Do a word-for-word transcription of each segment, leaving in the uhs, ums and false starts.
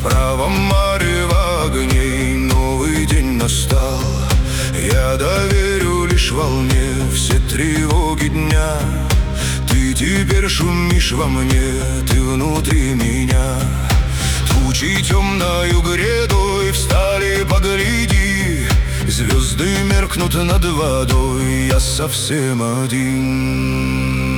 правом марево огней новый день настал. Я доверю лишь волне все тревоги дня. Ты теперь шумишь во мне, ты внутри меня. Тучи темною грядой встали, погляди. Звезды меркнут над водой, я совсем один.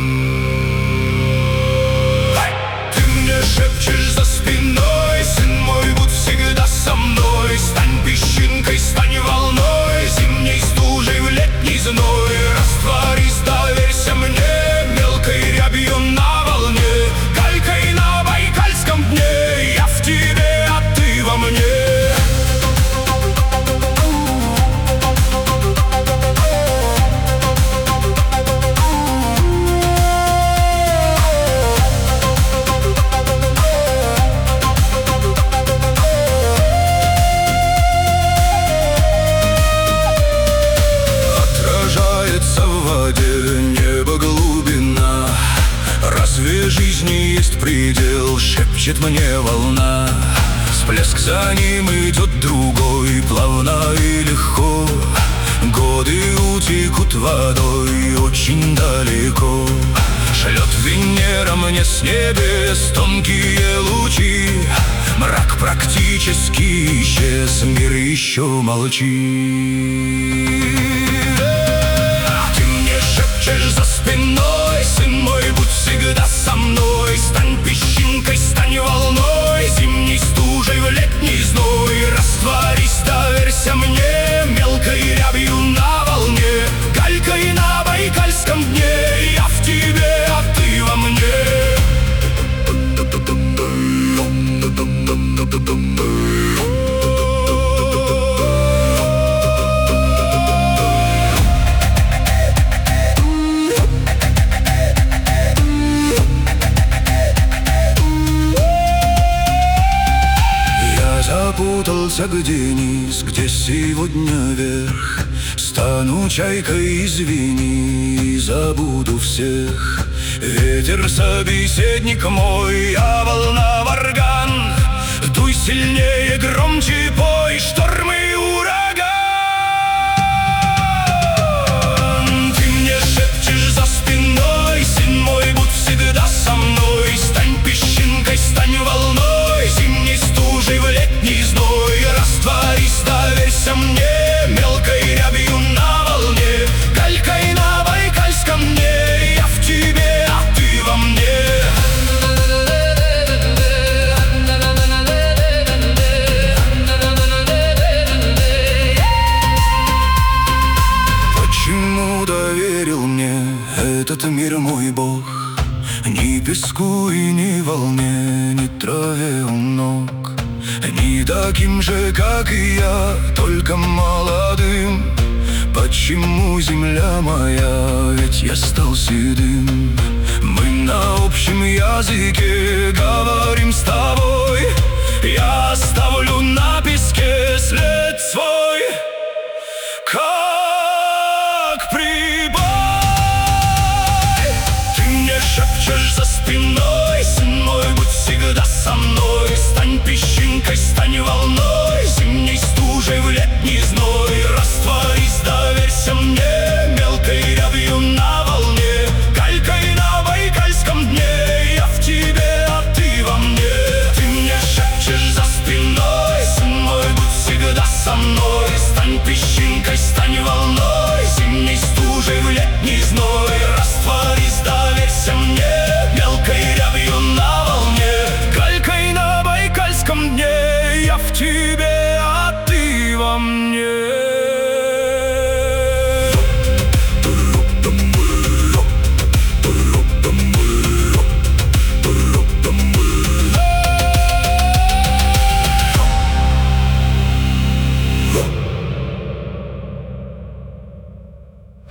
Ты мне шепчешь за спиной: сын мой, будь всегда со мной. Стань песчинкой, стань волной, зимней стужей в летний зной. Растворись, доверься мне, мелкой рябью на волне, галькой на байкальском дне. Я в тебе, а ты во мне. Небо глубина, разве жизни есть предел? Шепчет мне волна. Всплеск, за ним идет другой, плавно и легко. Годы утекут водой очень далеко. Шлет Венера мне с небес тонкие лучи. Мрак практически исчез, мир еще молчит. Шепчешь за спиной: сын мой, будь всегда со мной. Стань песчинкой, стань волной, зимней стужей в летний зной. Растворись, доверься мне, мелкой рябью на волне, галькой на байкальском дне. Я в тебе, а ты во мне. Запутался, где низ, где сегодня верх. Стану чайкой, извини, и забуду всех. Ветер собеседник мой, а волна варган. Дуй сильнее, громче пой, шторм и ураган. Ты мне шепчешь за спиной: сын мой, будь всегда со мной. Стань песчинкой, стань волной, зимней стужей в летний зной. Растворись, доверься мне, мелкой рябью на волне, галькой на байкальском дне. Я в тебе, а ты во мне. Почему доверил мне этот мир мой Бог? Ни песку и ни волне, ни траве у ног. Не таким же, как и я, только молодым. Почему земля моя, ведь я стал седым? Мы на общем языке говорим с тобой.